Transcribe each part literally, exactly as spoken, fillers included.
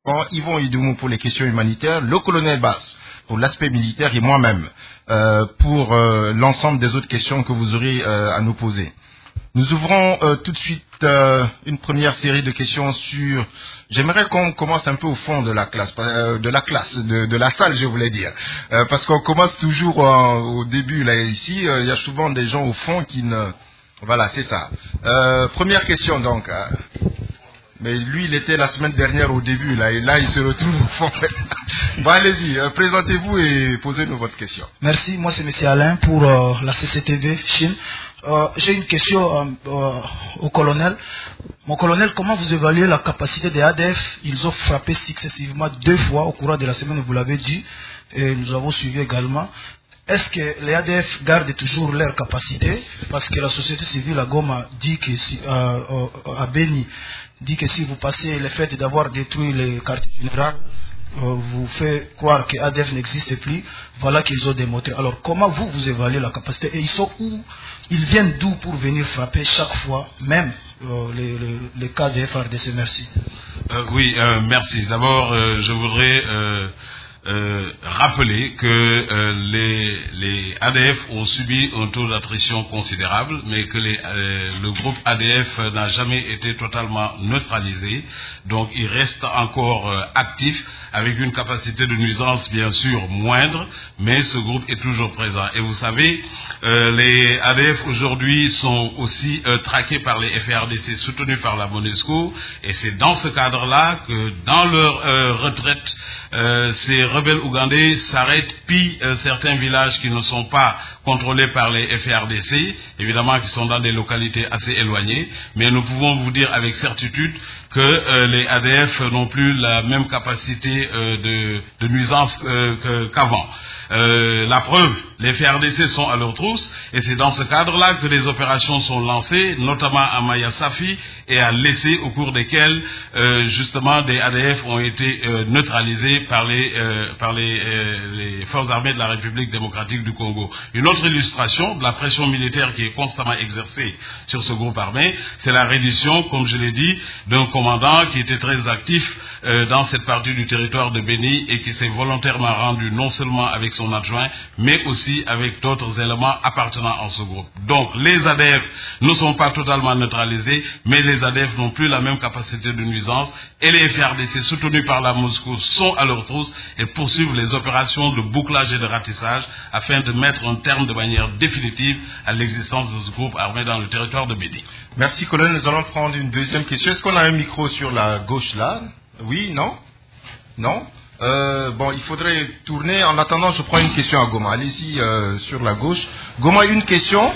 Yvon Idoumou pour les questions humanitaires, le colonel Bass pour l'aspect militaire et moi-même euh, pour euh, l'ensemble des autres questions que vous aurez euh, à nous poser. Nous ouvrons euh, tout de suite euh, une première série de questions sur... J'aimerais qu'on commence un peu au fond de la classe, euh, de la classe, de, de la salle, je voulais dire. Euh, parce qu'on commence toujours euh, au début, là, ici, il euh, y a souvent des gens au fond qui ne... Voilà, c'est ça. Euh, première question, donc. Euh, mais lui, il était la semaine dernière au début, là, et là, il se retrouve au fond. Bon, allez-y, euh, présentez-vous et posez-nous votre question. Merci, moi c'est M. Alain pour euh, la C C T V Chine. Euh, J'ai une question euh, euh, au colonel. Mon colonel, comment vous évaluez la capacité des A D F? Ils ont frappé successivement deux fois au cours de la semaine, vous l'avez dit, et nous avons suivi également. Est-ce que les A D F gardent toujours leur capacité? Parce que la société civile à Goma dit que si, euh, euh, à Beni, dit que si vous passez le fait d'avoir détruit les quartiers généraux, euh, vous fait croire que A D F n'existe plus. Voilà qu'ils ont démontré. Alors comment vous, vous évaluez la capacité? Et ils sont où? Ils viennent d'où pour venir frapper chaque fois, même euh, les, les, les cas de F R D C? Merci. Euh, oui, euh, merci. D'abord, euh, je voudrais... Euh Euh, rappeler que euh, les, les A D F ont subi un taux d'attrition considérable, mais que les, euh, le groupe A D F n'a jamais été totalement neutralisé. Donc il reste encore euh, actif, avec une capacité de nuisance bien sûr moindre, mais ce groupe est toujours présent. Et vous savez, euh, les A D F aujourd'hui sont aussi euh, traqués par les F R D C soutenus par la MONUSCO, et c'est dans ce cadre-là que dans leur euh, retraite, euh, ces rebelles ougandais s'arrêtent, pillent euh, certains villages qui ne sont pas contrôlés par les F R D C, évidemment qui sont dans des localités assez éloignées, mais nous pouvons vous dire avec certitude que euh, les A D F n'ont plus la même capacité euh, de, de nuisance euh, qu'avant. Euh, la preuve, les F R D C sont à leur trousse, et c'est dans ce cadre-là que des opérations sont lancées, notamment à Maya Safi et à Lessé, au cours desquelles euh, justement des A D F ont été euh, neutralisés par les, euh, par les, euh, les forces armées de la République démocratique du Congo. Une autre illustration de la pression militaire qui est constamment exercée sur ce groupe armé, c'est la reddition, comme je l'ai dit, d'un commandant qui était très actif euh, dans cette partie du territoire de Beni et qui s'est volontairement rendu non seulement avec son adjoint, mais aussi avec d'autres éléments appartenant à ce groupe. Donc les A D F ne sont pas totalement neutralisés, mais les A D F n'ont plus la même capacité de nuisance, et les F R D C soutenus par la Moscou sont à leur trousse et poursuivent les opérations de bouclage et de ratissage afin de mettre un terme de manière définitive à l'existence de ce groupe armé dans le territoire de Beni. Merci colonel, nous allons prendre une deuxième question. Est-ce qu'on a un micro sur la gauche là? Oui, non? Non? Euh, bon, il faudrait tourner. En attendant, je prends une question à Goma. Allez-y euh, sur la gauche. Goma, une question?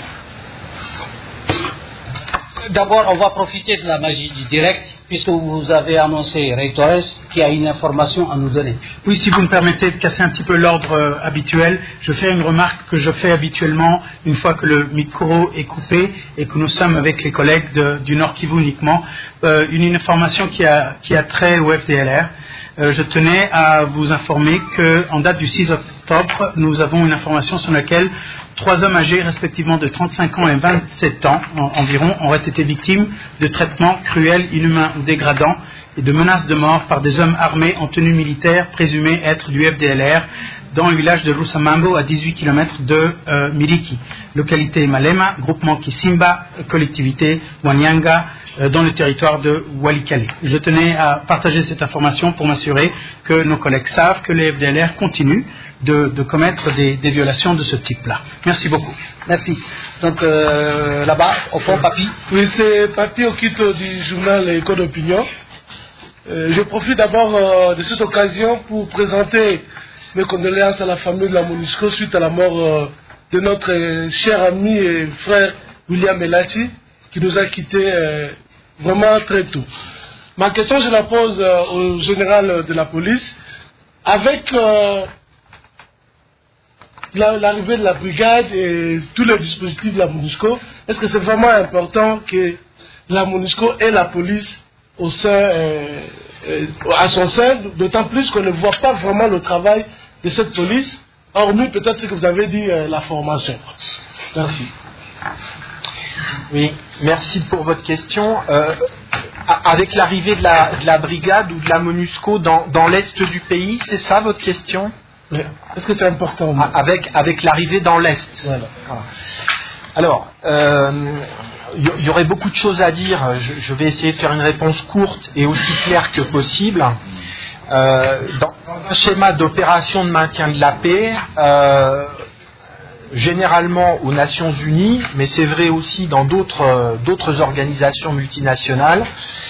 D'abord, on va profiter de la magie du direct, puisque vous avez annoncé, Ray Torres, qui a une information à nous donner. Oui, si vous me permettez de casser un petit peu l'ordre euh, habituel, je fais une remarque que je fais habituellement une fois que le micro est coupé et que nous sommes avec les collègues de, du Nord Kivu uniquement. Euh, une, une information qui a, qui a trait au F D L R. Euh, je tenais à vous informer qu'en date du six octobre, nous avons une information sur laquelle trois hommes âgés, respectivement de trente-cinq ans et vingt-sept ans en, environ, auraient été victimes de traitements cruels, inhumains ou dégradants et de menaces de mort par des hommes armés en tenue militaire présumés être du F D L R dans le village de Rusamambo à dix-huit kilomètres de euh, Miriki, localité Malema, groupement Kisimba, collectivité Wanyanga, euh, dans le territoire de Walikale. Je tenais à partager cette information pour m'assurer que nos collègues savent que les F D L R continuent de, de commettre des, des violations de ce type-là. Merci beaucoup. Merci. Donc euh, là-bas, au fond, Papi. Oui, c'est Papi Okito du journal Éco d'Opinion. Euh, je profite d'abord euh, de cette occasion pour présenter mes condoléances à la famille de la MONUSCO suite à la mort euh, de notre euh, cher ami et frère William Elati, qui nous a quittés euh, vraiment très tôt. Ma question, je la pose euh, au général de la police. Avec euh, l'arrivée de la brigade et tous les dispositifs de la MONUSCO, est-ce que c'est vraiment important que la MONUSCO et la police au sein, euh, euh, à son sein, d'autant plus qu'on ne voit pas vraiment le travail de cette police, hormis peut-être ce que vous avez dit, euh, la formation. Merci. Oui, merci pour votre question. Euh, avec l'arrivée de la, de la brigade ou de la MONUSCO dans, dans l'est du pays, c'est ça votre question? Est-ce que c'est important? Avec, avec l'arrivée dans l'est. Voilà. Voilà. Alors, euh, il y, y aurait beaucoup de choses à dire. Je, je vais essayer de faire une réponse courte et aussi claire que possible. Euh, dans, dans un schéma d'opération de maintien de la paix, euh, généralement aux Nations Unies, mais c'est vrai aussi dans d'autres, d'autres organisations multinationales,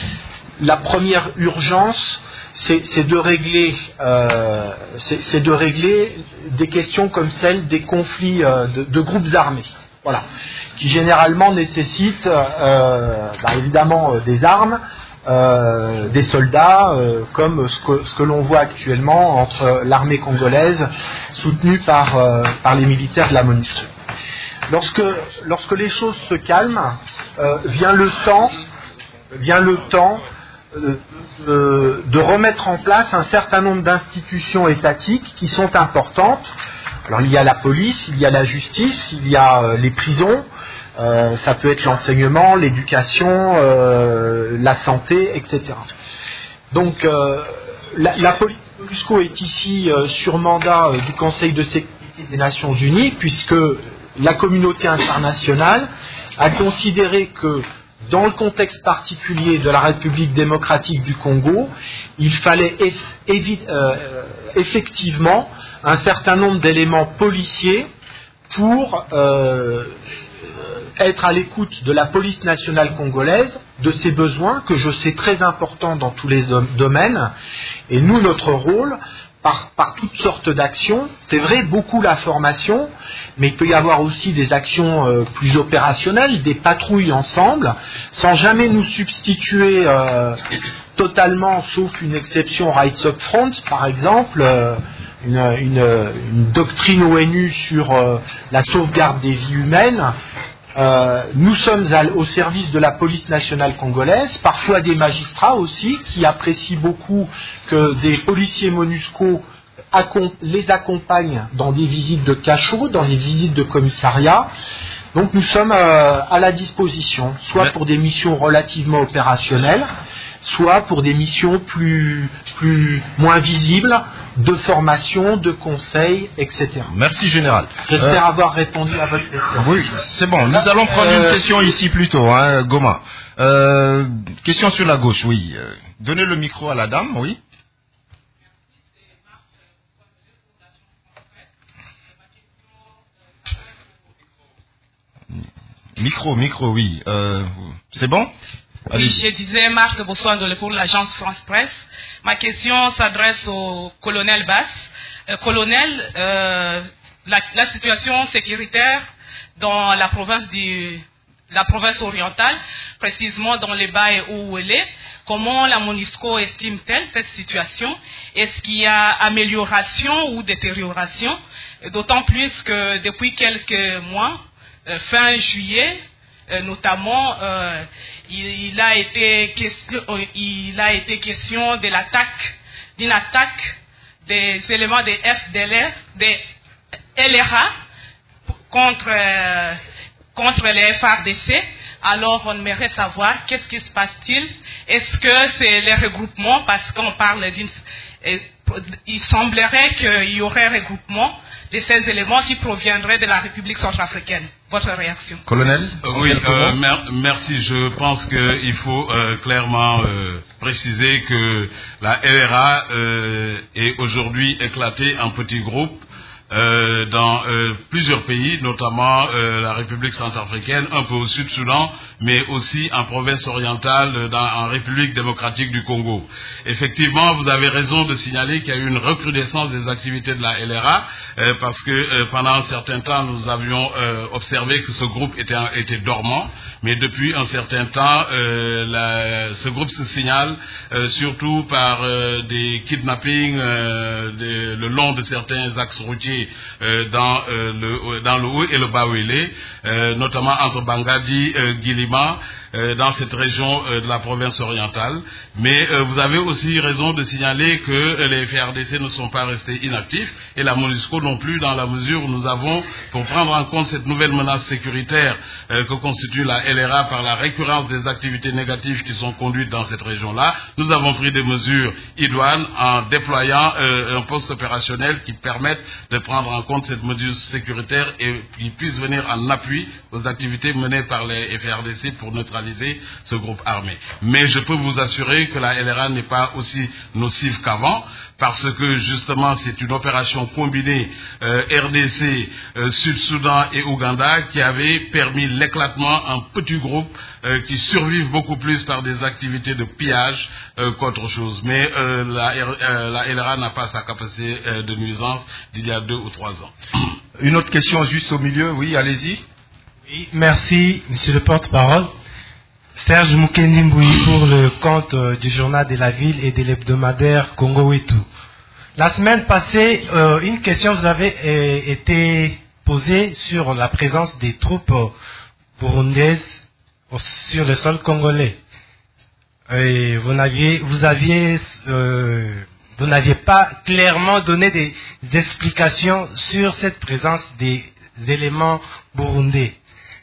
la première urgence, c'est, c'est, de régler, euh, c'est, c'est de régler des questions comme celle des conflits euh, de, de groupes armés. Voilà, qui généralement nécessitent euh, bah, évidemment euh, des armes, euh, des soldats, euh, comme ce que, ce que l'on voit actuellement entre l'armée congolaise soutenue par, euh, par les militaires de la MONUSCO. Lorsque, lorsque les choses se calment, euh, vient le temps, vient le temps euh, de, de remettre en place un certain nombre d'institutions étatiques qui sont importantes. Alors il y a la police, il y a la justice, il y a euh, les prisons, euh, ça peut être l'enseignement, l'éducation, euh, la santé, et cetera. Donc euh, la, la police MONUSCO est ici euh, sur mandat euh, du Conseil de sécurité des Nations Unies, puisque la communauté internationale a considéré que dans le contexte particulier de la République démocratique du Congo, il fallait eff- évi- euh, effectivement un certain nombre d'éléments policiers pour euh, être à l'écoute de la police nationale congolaise, de ses besoins, que je sais très importants dans tous les domaines. Et nous, notre rôle, par, par toutes sortes d'actions, c'est vrai, beaucoup la formation, mais il peut y avoir aussi des actions euh, plus opérationnelles, des patrouilles ensemble, sans jamais nous substituer euh, totalement, sauf une exception Rights Up Front, par exemple, euh, une, une, une doctrine O N U sur euh, la sauvegarde des vies humaines. Euh, nous sommes à, au service de la police nationale congolaise, parfois des magistrats aussi, qui apprécient beaucoup que des policiers MONUSCO accom- les accompagnent dans des visites de cachot, dans des visites de commissariat. Donc nous sommes euh, à la disposition, soit pour des missions relativement opérationnelles, soit pour des missions plus, plus moins visibles, de formation, de conseil, et cetera. Merci, Général. J'espère Euh, avoir répondu à votre question. Oui, c'est bon. Nous allons prendre Euh, une question ici plutôt, hein, Goma. Euh, question sur la gauche, oui. Euh, Donnez le micro à la dame, oui. Micro, micro, oui. Euh, c'est bon? Oui, Allez. je disais Marthe Bossouandole pour l'agence France Presse. Ma question s'adresse au colonel Bass. Euh, colonel, euh, la, la situation sécuritaire dans la province du, la province orientale, précisément dans les bails où elle est, comment la MONUSCO estime-t-elle cette situation? Est-ce qu'il y a amélioration ou détérioration? D'autant plus que depuis quelques mois, euh, fin juillet, Euh, notamment, euh, il, il, a été question, il a été question de l'attaque, d'une attaque des éléments des F D L R, des L R A contre, euh, contre les F R D C. Alors, on aimerait savoir qu'est-ce qui se passe-t-il. Est-ce que c'est les regroupements, parce qu'on parle d'une... Euh, il semblerait qu'il y aurait regroupement de ces éléments qui proviendraient de la République centrafricaine. Votre réaction? Colonel? Euh, oui, euh, mer- merci. Je pense qu'il faut euh, clairement euh, préciser que la L R A euh, est aujourd'hui éclatée en petits groupes euh, dans euh, plusieurs pays, notamment euh, la République centrafricaine, un peu au Sud-Soudan, mais aussi en province orientale, dans, en République démocratique du Congo. Effectivement, vous avez raison de signaler qu'il y a eu une recrudescence des activités de la L R A, euh, parce que euh, pendant un certain temps, nous avions euh, observé que ce groupe était, était dormant, mais depuis un certain temps, euh, la, ce groupe se signale euh, surtout par euh, des kidnappings euh, de, le long de certains axes routiers signalés euh, dans, euh, le, dans le Haut et le Bas Ouélé, euh, notamment entre Bangadi, euh, Guilima, euh, dans cette région euh, de la province orientale. Mais euh, vous avez aussi raison de signaler que euh, les F R D C ne sont pas restés inactifs et la MONUSCO non plus, dans la mesure où nous avons, pour prendre en compte cette nouvelle menace sécuritaire euh, que constitue la L R A par la récurrence des activités négatives qui sont conduites dans cette région-là, nous avons pris des mesures idoines en déployant euh, un poste opérationnel qui permette de prendre en compte cette mesure sécuritaire et qui puisse venir en appui aux activités menées par les F R D C pour neutraliser ce groupe armé. Mais je peux vous assurer que la L R A n'est pas aussi nocive qu'avant, parce que justement c'est une opération combinée euh, R D C, euh, Sud-Soudan et Ouganda qui avait permis l'éclatement en petits groupes euh, qui survivent beaucoup plus par des activités de pillage euh, qu'autre chose. Mais euh, la, euh, la L R A n'a pas sa capacité euh, de nuisance d'il y a deux ou trois ans. Une autre question juste au milieu, oui, allez-y. Oui, merci, monsieur le porte-parole. Serge Moukendi Mbouyi pour le compte euh, du journal de la ville et de l'hebdomadaire Congo Wetu. La semaine passée, euh, une question vous avait euh, été posée sur la présence des troupes euh, burundaises euh, sur le sol congolais. Et vous n'aviez, vous aviez, euh, vous n'aviez pas clairement donné des, des explications sur cette présence des éléments burundais.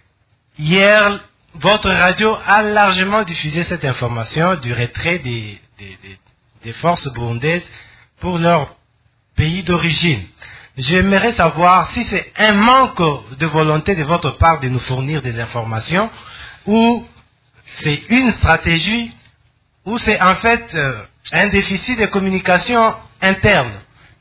Hier, votre radio a largement diffusé cette information du retrait des, des, des, des forces burundaises pour leur pays d'origine. J'aimerais savoir si c'est un manque de volonté de votre part de nous fournir des informations ou c'est une stratégie ou c'est en fait euh, un déficit de communication interne.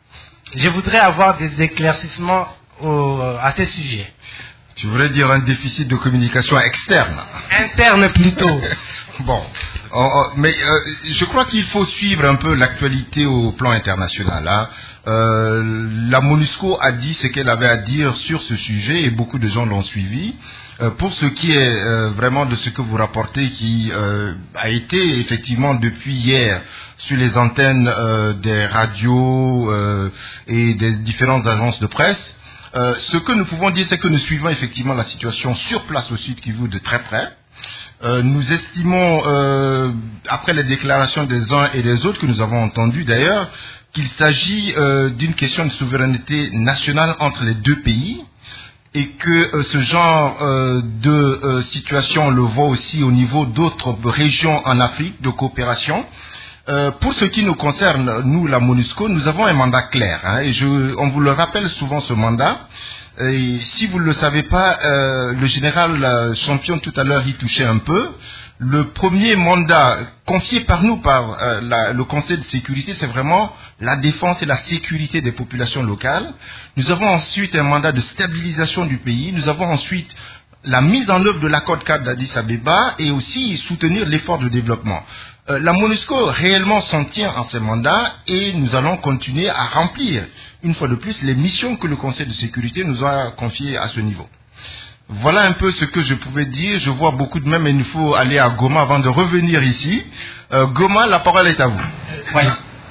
Je voudrais avoir des éclaircissements au, à ce sujet. Tu voudrais dire un déficit de communication externe? Interne plutôt. Bon, oh, oh, mais euh, je crois qu'il faut suivre un peu l'actualité au plan international. Hein. Euh, la MONUSCO a dit ce qu'elle avait à dire sur ce sujet et beaucoup de gens l'ont suivi. Euh, pour ce qui est euh, vraiment de ce que vous rapportez, qui euh, a été effectivement depuis hier sur les antennes euh, des radios euh, et des différentes agences de presse, Euh, ce que nous pouvons dire, c'est que nous suivons effectivement la situation sur place au Sud Kivu de très près. Euh, nous estimons, euh, après les déclarations des uns et des autres que nous avons entendues d'ailleurs, qu'il s'agit euh, d'une question de souveraineté nationale entre les deux pays et que euh, ce genre euh, de euh, situation, on le voit aussi au niveau d'autres régions en Afrique de coopération. Euh, pour ce qui nous concerne, nous, la MONUSCO, nous avons un mandat clair. Hein, et je, on vous le rappelle souvent, ce mandat. Et si vous ne le savez pas, euh, le général euh, Champion, tout à l'heure, y touchait un peu. Le premier mandat confié par nous, par euh, la, le Conseil de sécurité, c'est vraiment la défense et la sécurité des populations locales. Nous avons ensuite un mandat de stabilisation du pays. Nous avons ensuite la mise en œuvre de l'accord cadre d'Addis Abeba et aussi soutenir l'effort de développement. Euh, la MONUSCO réellement s'en tient à ce mandat et nous allons continuer à remplir, une fois de plus, les missions que le Conseil de sécurité nous a confiées à ce niveau. Voilà un peu ce que je pouvais dire. Je vois beaucoup de même, mais il nous faut aller à Goma avant de revenir ici. Euh, Goma, la parole est à vous. Oui.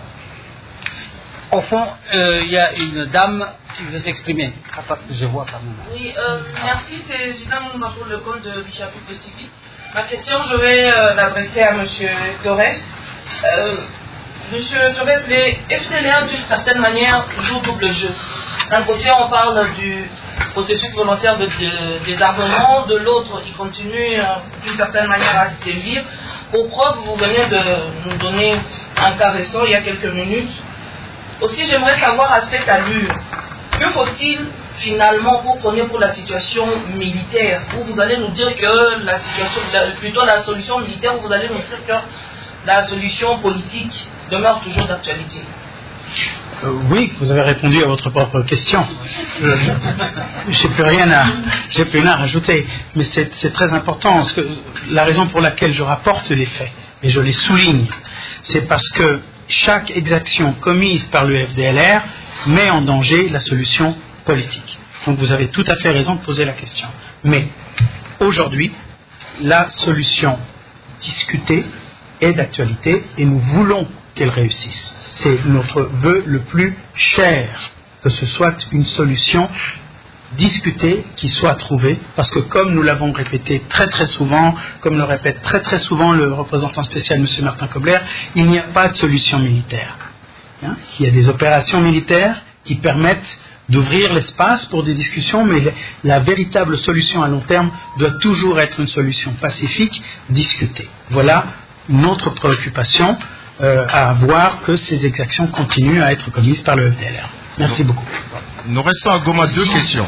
Au fond, il euh, y a une dame qui veut s'exprimer. Je vois quand même. Oui, euh, merci. C'est Gina Mouma pour le compte de Bichapou T V. Ma question, je vais euh, l'adresser à M. Torres. Euh, M. Torres, les F D L R, d'une certaine manière, jouent double jeu. D'un côté, on parle du processus volontaire de, de désarmement, de l'autre, il continue euh, d'une certaine manière à se sévir. Pour preuve, vous venez de nous donner un cas récent il y a quelques minutes. Aussi, j'aimerais savoir à cette allure, que faut-il finalement vous prenez pour la situation militaire, où vous allez nous dire que la situation, plutôt la solution militaire, où vous allez nous dire que la solution politique demeure toujours d'actualité? Euh, oui, vous avez répondu à votre propre question. Je n'ai plus rien à, j'ai plus rien à rajouter, mais c'est, c'est très important. Parce que la raison pour laquelle je rapporte les faits, et je les souligne, c'est parce que chaque exaction commise par le F D L R met en danger la solution politique. Donc vous avez tout à fait raison de poser la question. Mais aujourd'hui, la solution discutée est d'actualité et nous voulons qu'elle réussisse. C'est notre vœu le plus cher que ce soit une solution discutée qui soit trouvée, parce que comme nous l'avons répété très très souvent, comme le répète très très souvent le représentant spécial M. Martin Kobler, il n'y a pas de solution militaire. Hein? Il y a des opérations militaires qui permettent d'ouvrir l'espace pour des discussions, mais la véritable solution à long terme doit toujours être une solution pacifique, discutée. Voilà une autre préoccupation, euh, à voir que ces exactions continuent à être commises par le F D L R. Merci beaucoup. Nous restons à Goma, deux questions.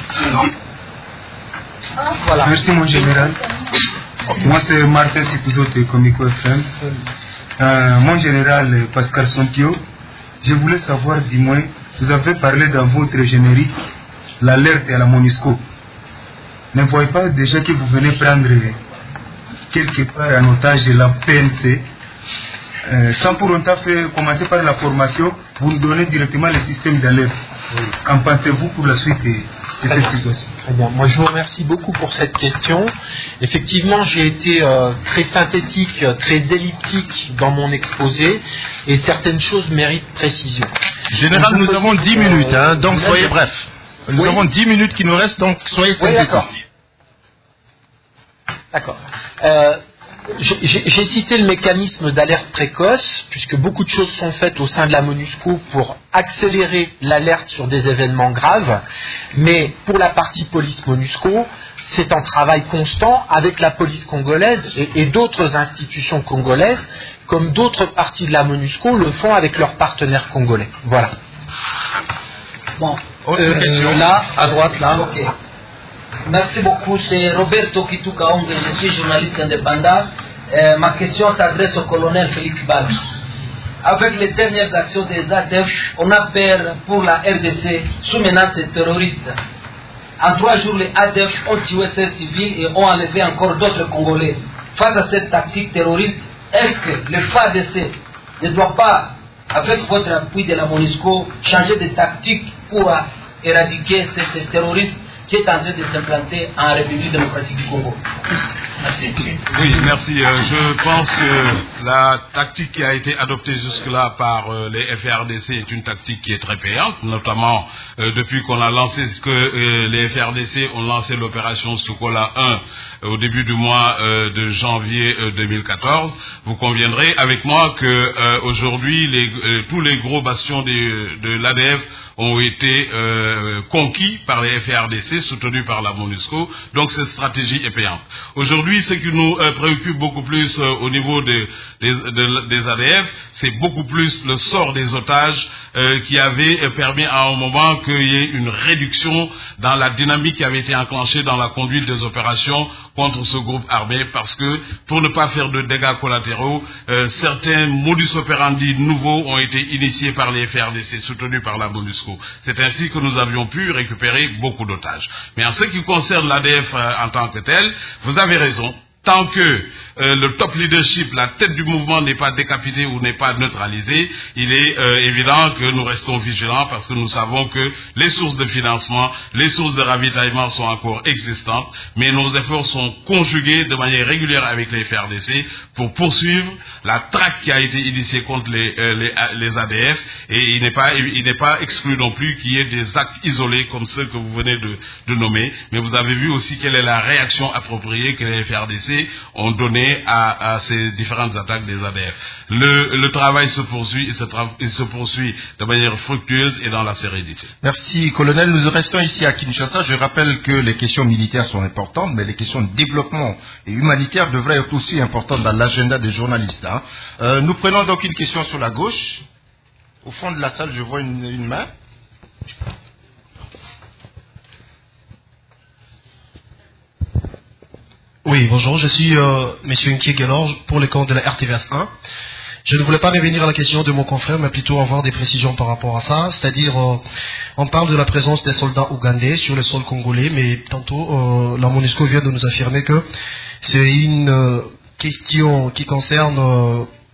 Voilà. Merci mon général. Moi c'est Martin Sikuzo de Comico F M. Euh, mon général Pascal Sompio, je voulais savoir du moins, vous avez parlé dans votre générique l'alerte à la MONUSCO. Ne voyez pas déjà que vous venez prendre quelque part en otage la P N C, euh, sans pour autant faire, commencer par la formation, vous nous donnez directement le système d'alerte. Qu'en pensez-vous pour la suite de cette situation? Très bien. Moi, je vous remercie beaucoup pour cette question. Effectivement, j'ai été euh, très synthétique, très elliptique dans mon exposé, et certaines choses méritent précision. Général, nous avons dix minutes, hein, donc soyez bref. Nous oui. avons dix minutes qui nous restent, donc soyez synthétiques. Oui, d'accord. Euh, J'ai cité le mécanisme d'alerte précoce, puisque beaucoup de choses sont faites au sein de la MONUSCO pour accélérer l'alerte sur des événements graves, mais pour la partie police MONUSCO, c'est un travail constant avec la police congolaise et, et d'autres institutions congolaises, comme d'autres parties de la MONUSCO le font avec leurs partenaires congolais. Voilà. Bon, euh, là, à droite, là, ok. Merci beaucoup, c'est Roberto Kitukaonge, je suis journaliste indépendant. Euh, ma question s'adresse au colonel Félix Bal. Avec les dernières actions des A D F, on a peur pour la R D C sous menace des terroristes. En trois jours, les A D F ont tué ces civils et ont enlevé encore d'autres Congolais. Face à cette tactique terroriste, est-ce que le F A D C ne doit pas, avec votre appui de la MONUSCO, changer de tactique pour éradiquer ces, ces terroristes qui est en train de s'implanter en République démocratique du Congo? Merci. Oui, merci. Euh, je pense que la tactique qui a été adoptée jusque-là par euh, les F R D C est une tactique qui est très payante, notamment euh, depuis qu'on a lancé ce que euh, les F R D C ont lancé l'opération Sokola un euh, au début du mois euh, de janvier euh, deux mille quatorze. Vous conviendrez avec moi que euh, aujourd'hui les, euh, tous les gros bastions de, de l'A D F ont été euh, conquis par les F R D C, soutenus par la MONUSCO. Donc cette stratégie est payante. Aujourd'hui, ce qui nous euh, préoccupe beaucoup plus euh, au niveau des, des, de, des A D F, c'est beaucoup plus le sort des otages euh, qui avait euh, permis à un moment qu'il y ait une réduction dans la dynamique qui avait été enclenchée dans la conduite des opérations contre ce groupe armé, parce que pour ne pas faire de dégâts collatéraux, euh, certains modus operandi nouveaux ont été initiés par les F R D C, soutenus par la MONUSCO. C'est ainsi que nous avions pu récupérer beaucoup d'otages. Mais en ce qui concerne l'A D F euh, en tant que tel, vous avez raison. Tant que euh, le top leadership, la tête du mouvement n'est pas décapitée ou n'est pas neutralisée, il est euh, évident que nous restons vigilants parce que nous savons que les sources de financement, les sources de ravitaillement sont encore existantes, mais nos efforts sont conjugués de manière régulière avec les F R D C pour poursuivre la traque qui a été initiée contre les, euh, les, les A D F, et il n'est pas, il n'est pas exclu non plus qu'il y ait des actes isolés comme ceux que vous venez de, de nommer, mais vous avez vu aussi quelle est la réaction appropriée que les F R D C ont donné à, à ces différentes attaques des A D F. Le, le travail se poursuit, il se, tra il se poursuit de manière fructueuse et dans la sérénité. Merci, colonel. Nous restons ici à Kinshasa. Je rappelle que les questions militaires sont importantes, mais les questions de développement et humanitaire devraient être aussi importantes dans l'agenda des journalistes. Hein. Euh, nous prenons donc une question sur la gauche. Au fond de la salle, je vois une, une main. Oui, bonjour, je suis euh, M. Nkie Gelor pour le compte de la R T V S un. Je ne voulais pas revenir à la question de mon confrère, mais plutôt avoir des précisions par rapport à ça. C'est-à-dire, euh, on parle de la présence des soldats ougandais sur le sol congolais, mais tantôt, euh, la MONUSCO vient de nous affirmer que c'est une euh, question qui concerne euh,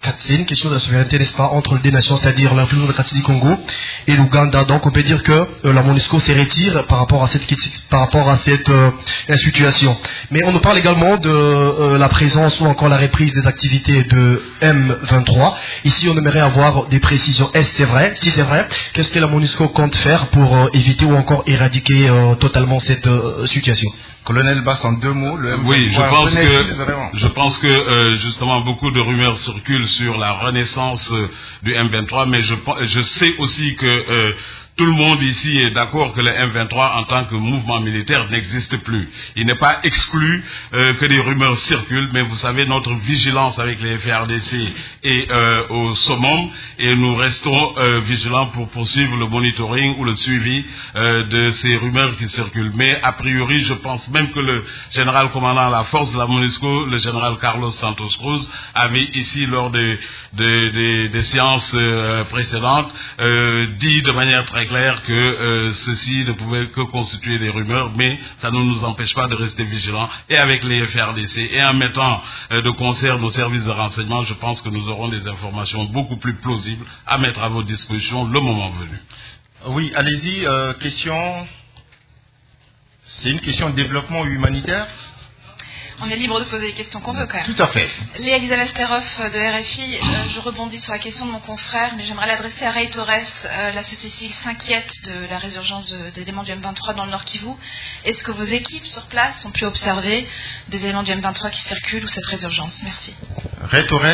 c'est une question de la souveraineté, n'est-ce pas, entre les deux nations, c'est-à-dire la République démocratique du Congo et l'Ouganda. Donc on peut dire que euh, la MONUSCO se retire par rapport à cette, par rapport à cette euh, situation. Mais on nous parle également de euh, la présence ou encore la reprise des activités de M vingt-trois. Ici on aimerait avoir des précisions. Est-ce c'est vrai? Si c'est vrai, qu'est-ce que la MONUSCO compte faire pour euh, éviter ou encore éradiquer euh, totalement cette euh, situation? Colonel Bass, en deux mots, le M vingt-trois. Oui, je pense que, vraiment. je pense que euh, justement beaucoup de rumeurs circulent sur la renaissance euh, du M vingt-trois, mais je, je sais aussi que euh, tout le monde ici est d'accord que le M vingt-trois en tant que mouvement militaire n'existe plus. Il n'est pas exclu euh, que des rumeurs circulent, mais vous savez, notre vigilance avec les F R D C est euh, au summum et nous restons euh, vigilants pour poursuivre le monitoring ou le suivi euh, de ces rumeurs qui circulent. Mais a priori, je pense même que le général commandant la force de la MONUSCO, le général Carlos Santos Cruz, avait ici lors des de, de, de séances euh, précédentes euh, dit de manière très clair que euh, ceci ne pouvait que constituer des rumeurs, mais ça ne nous empêche pas de rester vigilants et avec les F R D C et en mettant euh, de concert nos services de renseignement, je pense que nous aurons des informations beaucoup plus plausibles à mettre à votre disposition le moment venu. Oui, allez-y, euh, question. C'est une question de développement humanitaire. On est libre de poser les questions qu'on veut quand même. Tout à fait. Léa Elisabeth Teroff de R F I, euh, je rebondis sur la question de mon confrère, mais j'aimerais l'adresser à Ray Torres. Euh, la société civile s'inquiète de la résurgence de, des éléments du M vingt-trois dans le Nord Kivu. Est-ce que vos équipes sur place ont pu observer des éléments du M vingt-trois qui circulent ou cette résurgence? Merci. Ray Torres.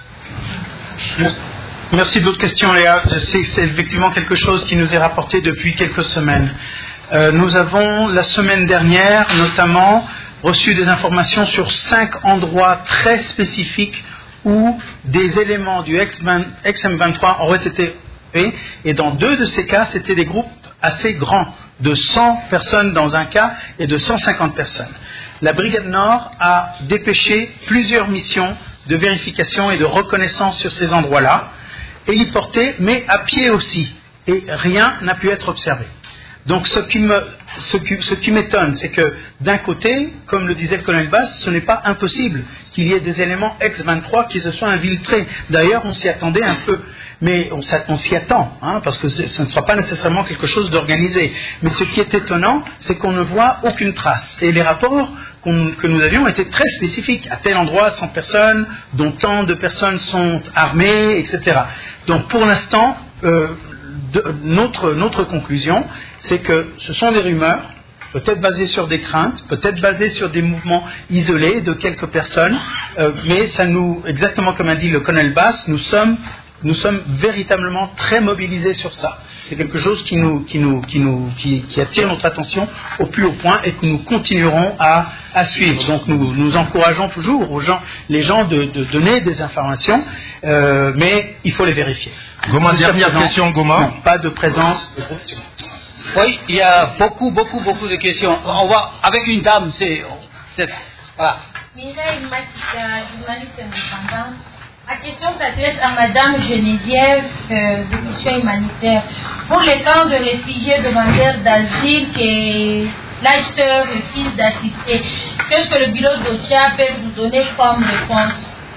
Merci de votre question, Léa. Je sais que c'est effectivement quelque chose qui nous est rapporté depuis quelques semaines. Euh, nous avons, la semaine dernière, notamment, reçu des informations sur cinq endroits très spécifiques où des éléments du ex M vingt-trois auraient été faits. Et dans deux de ces cas, c'était des groupes assez grands, de cent personnes dans un cas et de cent cinquante personnes. La Brigade Nord a dépêché plusieurs missions de vérification et de reconnaissance sur ces endroits-là, héliportés, mais à pied aussi. Et rien n'a pu être observé. Donc ce qui me, ce qui, ce qui m'étonne, c'est que d'un côté, comme le disait le colonel Bass, ce n'est pas impossible qu'il y ait des éléments ex vingt-trois qui se soient infiltrés. D'ailleurs, on s'y attendait un peu, mais on, on s'y attend, hein, parce que ce ne sera pas nécessairement quelque chose d'organisé. Mais ce qui est étonnant, c'est qu'on ne voit aucune trace. Et les rapports qu'on, que nous avions étaient très spécifiques. À tel endroit, cent personnes, dont tant de personnes sont armées, et cetera. Donc pour l'instant, euh, De, notre, notre conclusion, c'est que ce sont des rumeurs, peut-être basées sur des craintes, peut-être basées sur des mouvements isolés de quelques personnes, euh, mais ça nous, exactement comme a dit le colonel Bass, nous sommes, nous sommes véritablement très mobilisés sur ça. C'est quelque chose qui, nous, qui, nous, qui, nous, qui, qui attire notre attention au plus haut point et que nous continuerons à, à suivre. Donc nous, nous encourageons toujours aux gens, les gens de, de donner des informations, euh, mais il faut les vérifier. Goma, dernière question, Goma. Non, pas de présence. Oui, il y a beaucoup, beaucoup, beaucoup de questions. On va avec une dame, c'est, c'est voilà. Mireille Matika, journaliste indépendante. Ma question s'adresse à Madame Geneviève euh, de Mission Humanitaire. Pour les camps de réfugiés demandeurs d'asile que l'acheteur refuse d'assister, qu'est-ce que le bureau d'Ocha peut vous donner comme réponse?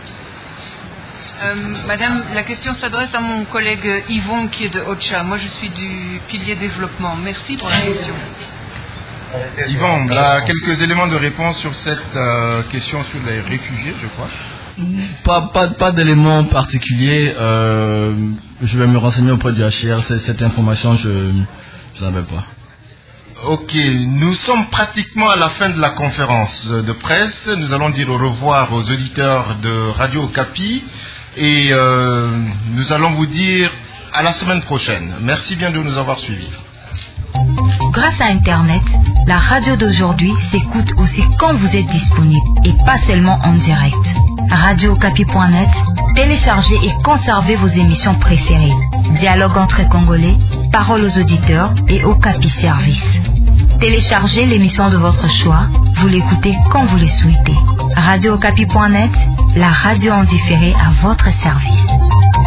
Euh, Madame, la question s'adresse à mon collègue Yvon qui est de Ocha. Moi, je suis du pilier développement. Merci pour la question. Yvon, là, quelques éléments de réponse sur cette euh, question sur les réfugiés, je crois. Pas, pas, pas d'éléments particuliers. Euh, je vais me renseigner auprès du H C R. Cette, cette information, je ne savais pas. Ok, nous sommes pratiquement à la fin de la conférence de presse. Nous allons dire au revoir aux auditeurs de Radio Okapi. Et euh, nous allons vous dire à la semaine prochaine. Merci bien de nous avoir suivis. Grâce à Internet, la radio d'aujourd'hui s'écoute aussi quand vous êtes disponible et pas seulement en direct. radio okapi point net, téléchargez et conservez vos émissions préférées. Dialogue entre Congolais, parole aux auditeurs et Okapi Service. Téléchargez l'émission de votre choix, vous l'écoutez quand vous le souhaitez. radio okapi point net, la radio en différé à votre service.